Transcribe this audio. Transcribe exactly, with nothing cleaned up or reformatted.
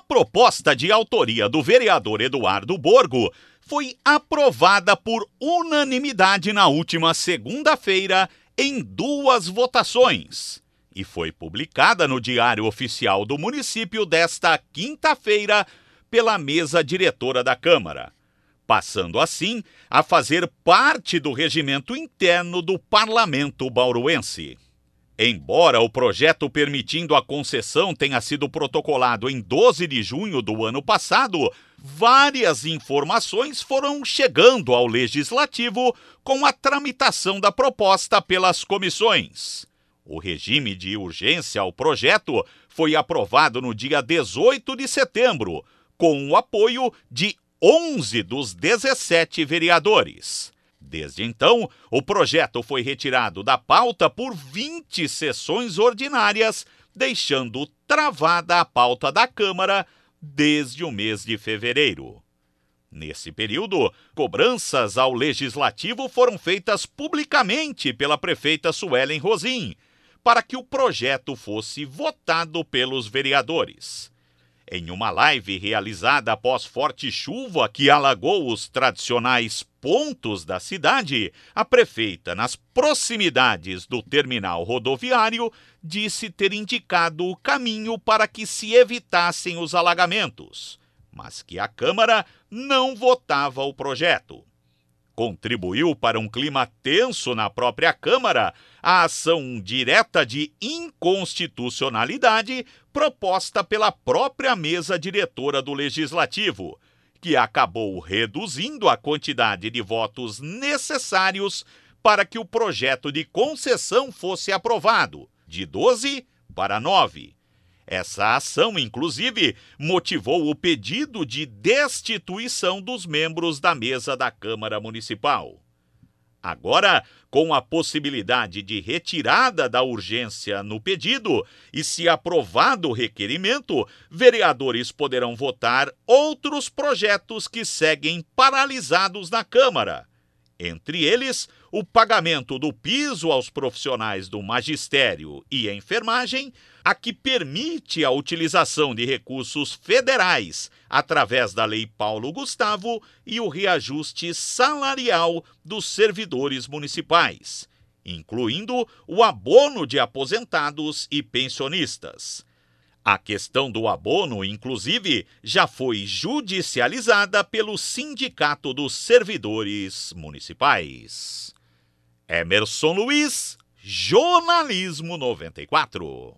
A proposta de autoria do vereador Eduardo Borgo foi aprovada por unanimidade na última segunda-feira em duas votações e foi publicada no Diário Oficial do município desta quinta-feira pela mesa diretora da Câmara, passando assim a fazer parte do regimento interno do Parlamento bauruense. Embora o projeto permitindo a concessão tenha sido protocolado em doze de junho do ano passado, várias informações foram chegando ao Legislativo com a tramitação da proposta pelas comissões. O regime de urgência ao projeto foi aprovado no dia dezoito de setembro, com o apoio de onze dos dezessete vereadores. Desde então, o projeto foi retirado da pauta por vinte sessões ordinárias, deixando travada a pauta da Câmara desde o mês de fevereiro. Nesse período, cobranças ao Legislativo foram feitas publicamente pela prefeita Suelen Rosim, para que o projeto fosse votado pelos vereadores. Em uma live realizada após forte chuva que alagou os tradicionais pontos da cidade, a prefeita, nas proximidades do terminal rodoviário, disse ter indicado o caminho para que se evitassem os alagamentos, mas que a Câmara não votava o projeto. Contribuiu para um clima tenso na própria Câmara a ação direta de inconstitucionalidade proposta pela própria mesa diretora do Legislativo, que acabou reduzindo a quantidade de votos necessários para que o projeto de concessão fosse aprovado, de doze para nove. Essa ação, inclusive, motivou o pedido de destituição dos membros da mesa da Câmara Municipal. Agora, com a possibilidade de retirada da urgência no pedido e se aprovado o requerimento, vereadores poderão votar outros projetos que seguem paralisados na Câmara. Entre eles, o pagamento do piso aos profissionais do magistério e enfermagem, a que permite a utilização de recursos federais através da Lei Paulo Gustavo e o reajuste salarial dos servidores municipais, incluindo o abono de aposentados e pensionistas. A questão do abono, inclusive, já foi judicializada pelo Sindicato dos Servidores Municipais. Emerson Luiz, Jornalismo noventa e quatro.